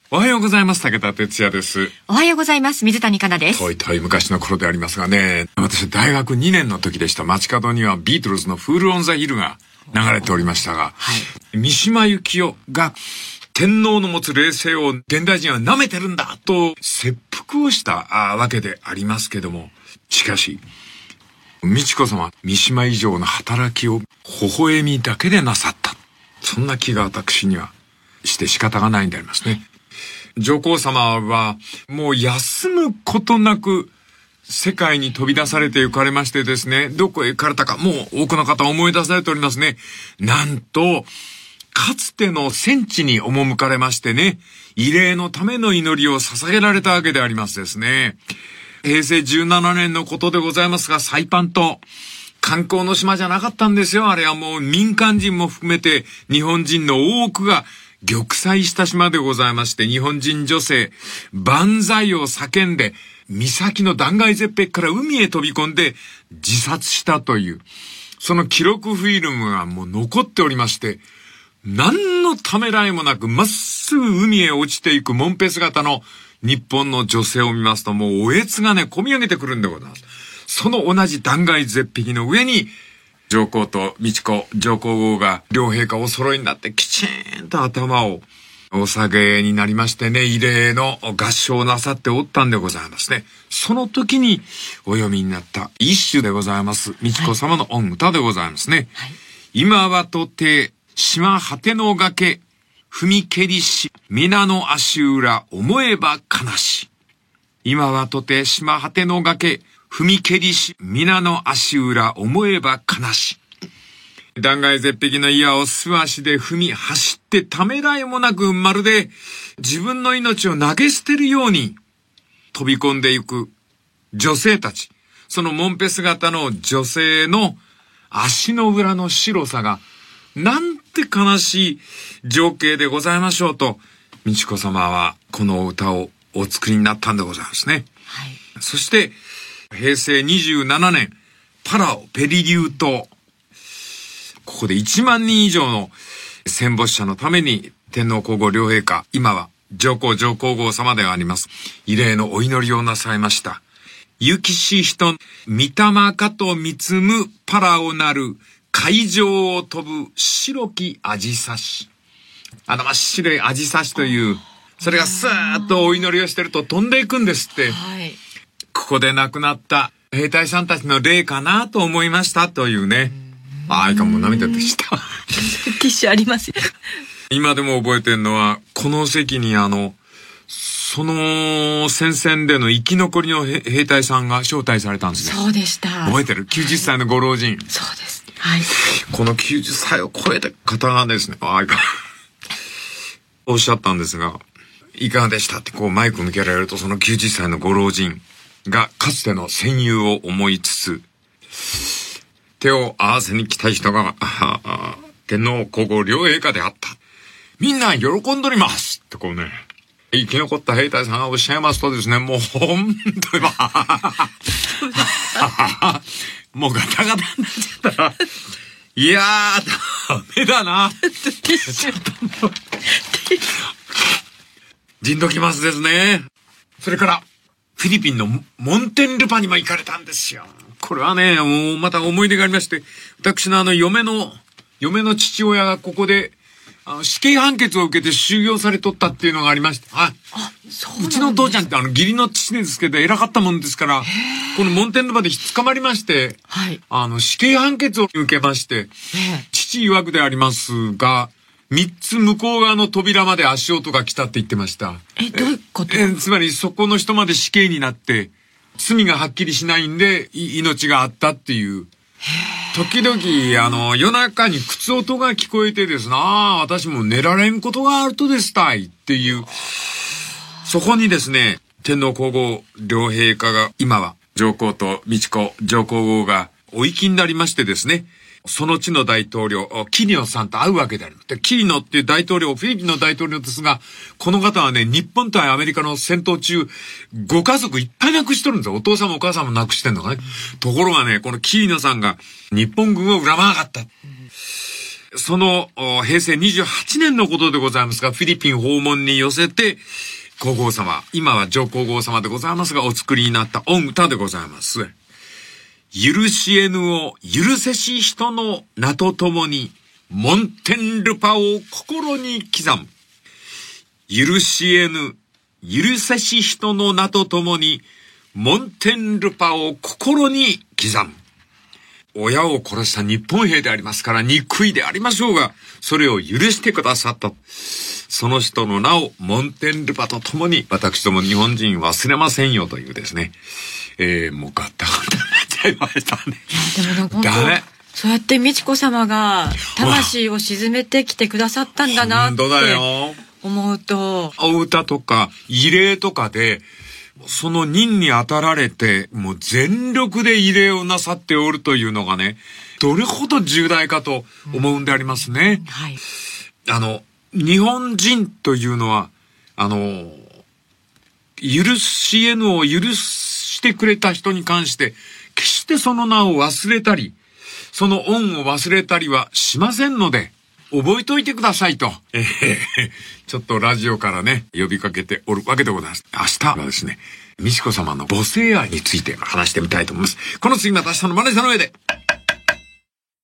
おはようございます。武田哲也です。 おはようございます。水谷香奈です。 遠い昔の頃でありますがね、私大学2年の時でした。街角にはビートルズのフールオンザヒルが流れておりましたが、はい、三島由紀夫が天皇の持つ霊性を現代人は舐めてるんだと切腹をしたわけでありますけども、しかし美智子様、三島以上の働きを微笑みだけでなさった。そんな気が私にはして仕方がないんでありますね。上皇様はもう休むことなく世界に飛び出されて行かれましてですね、どこへ行かれたかもう多くの方思い出されておりますね。なんとかつての戦地に赴かれましてね、慰霊のための祈りを捧げられたわけでありますですね。平成17年のことでございますが、サイパン島観光の島じゃなかったんですよ。あれはもう民間人も含めて日本人の多くが玉砕した島でございまして、日本人女性万歳を叫んで岬の断崖絶壁から海へ飛び込んで自殺したという、その記録フィルムがもう残っておりまして、何のためらいもなくまっすぐ海へ落ちていくモンペ姿の日本の女性を見ますと、もうおえつがね込み上げてくるんでございます。その同じ断崖絶壁の上に上皇と美智子上皇后が両陛下お揃いになってきちんと頭をお下げになりましてね、慰霊の合唱をなさっておったんでございますね。その時にお読みになった一首でございます。美智子様の御歌でございますね。はい、今はとて島果ての崖踏み蹴りし皆の足裏思えば悲し。今はとて島果ての崖踏み蹴りし皆の足裏思えば悲し。断崖絶壁の岩を素足で踏み走ってためらいもなく、まるで自分の命を投げ捨てるように飛び込んでいく女性たち。そのモンペ姿の女性の足の裏の白さがなんて悲しい情景でございましょうと、美智子様はこの歌をお作りになったんでございますね。はい、そして平成27年パラオペリリュー島、ここで1万人以上の戦没者のために天皇皇后両陛下、今は上皇上皇后様であります慰霊のお祈りをなさいました。ゆきし人御霊かと見つむパラオなる海上を飛ぶ白きアジサシ。真っ白いアジサシという、それがスーッとお祈りをしてると飛んでいくんですって。はい、ここで亡くなった兵隊さんたちの霊かなと思いましたというね。いかも涙でした。 ティッシュありますよ。 今でも覚えてるのは、この席にその戦線での生き残りの兵隊さんが招待されたんですね。 そうでした。 覚えてる ?90 歳のご老人。 そうです。はい。 この90歳を超えた方がですね、おっしゃったんですが、いかがでしたってこうマイク向けられると、その90歳のご老人がかつての戦友を思いつつ、手を合わせに来た人が、天皇皇后両陛下であった。みんな喜んでおりますってこうね、生き残った兵隊さんがおっしゃいますとですね、もうほんとにもうガタガタになっちゃったら、いやー、ダメだな。じんときますですね。それから、フィリピンのモンテンルパにも行かれたんですよ。これはね、もうまた思い出がありまして、私の嫁の父親がここで、死刑判決を受けて収容されとったっていうのがありまして、うちの父ちゃんって義理の父ですけど偉かったもんですから、このモンテンルパで捕まりまして、はい、死刑判決を受けまして、父曰くでありますが、3つ向こう側の扉まで足音が来たって言ってました。 どういうこと？ つまりそこの人まで死刑になって、罪がはっきりしないんで、命があったっていう。時々、夜中に靴音が聞こえてですな、私も寝られんことがあるとですたいっていう。そこにですね、天皇皇后両陛下が、今は上皇と美智子上皇后がお行きになりましてですね、その地の大統領、キリノさんと会うわけであります。で、キリノっていう大統領、フィリピンの大統領ですが、この方はね、日本対アメリカの戦闘中、ご家族いっぱい亡くしとるんですよ。お父さんもお母さんも亡くしてんのかね。ところがね、このキリノさんが日本軍を恨まなかった。 その平成28年のことでございますが、フィリピン訪問に寄せて、皇后様、今は上皇后様でございますが、お作りになった御歌でございます。許し得ぬを許せし人の名とともに、モンテンルパを心に刻む。許し得ぬ、許せし人の名とともに、モンテンルパを心に刻む。親を殺した日本兵でありますから、憎いでありましょうが、それを許してくださった。その人の名をモンテンルパとともに、私ども日本人忘れませんよというですね。もうガッタガタになっちゃいましたね。 でもなんかダメ。そうやって美智子様が魂を沈めてきてくださったんだなって思うと。 お歌とか慰霊とかで、その任に当たられて、もう全力で慰霊をなさっておるというのがね、どれほど重大かと思うんでありますね。 はい。 日本人というのは、許し得ぬを許してくれた人に関して、決してその名を忘れたり、その恩を忘れたりはしませんので、覚えといてくださいと、ちょっとラジオからね、呼びかけておるわけでございます。明日はですね、美智子様の母性愛について話してみたいと思います。この次また明日のマネージャーの上で。